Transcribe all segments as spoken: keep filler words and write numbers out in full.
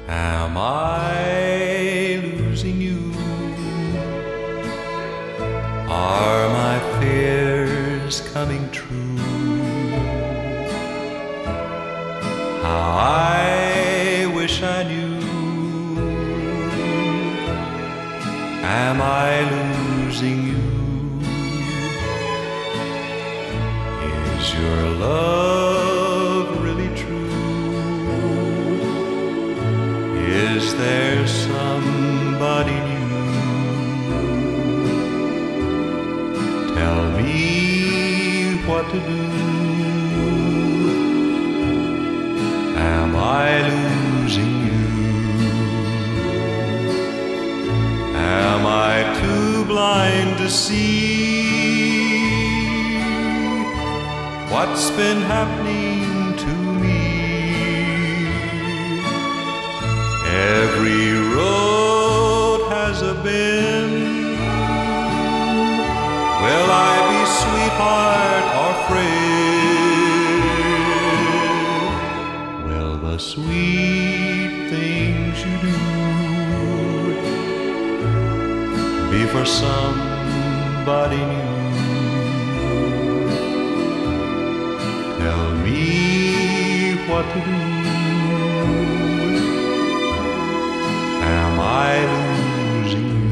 Am I losing you? Are my fears coming true? How I wish I knew. Am I losing you? Is your love really true? Is there somebody new? Tell me what to do. Am I losing you? Am I too blind to see what's been happening to me? Every road has a bend. Will I be sweetheart or friend? Will the sweet things you do be for somebody new? Tell me what to do. Am I losing you?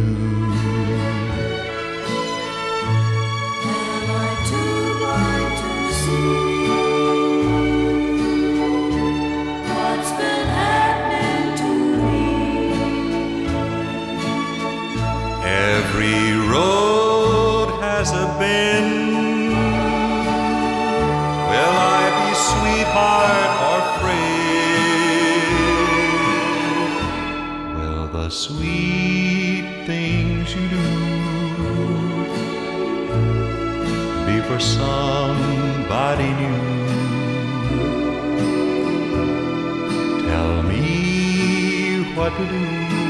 Am I too blind to see what's been happening to me? Every road has a bend. Will I be sweetheart or friend? Will the sweet things you do be for somebody new? Tell me what to do.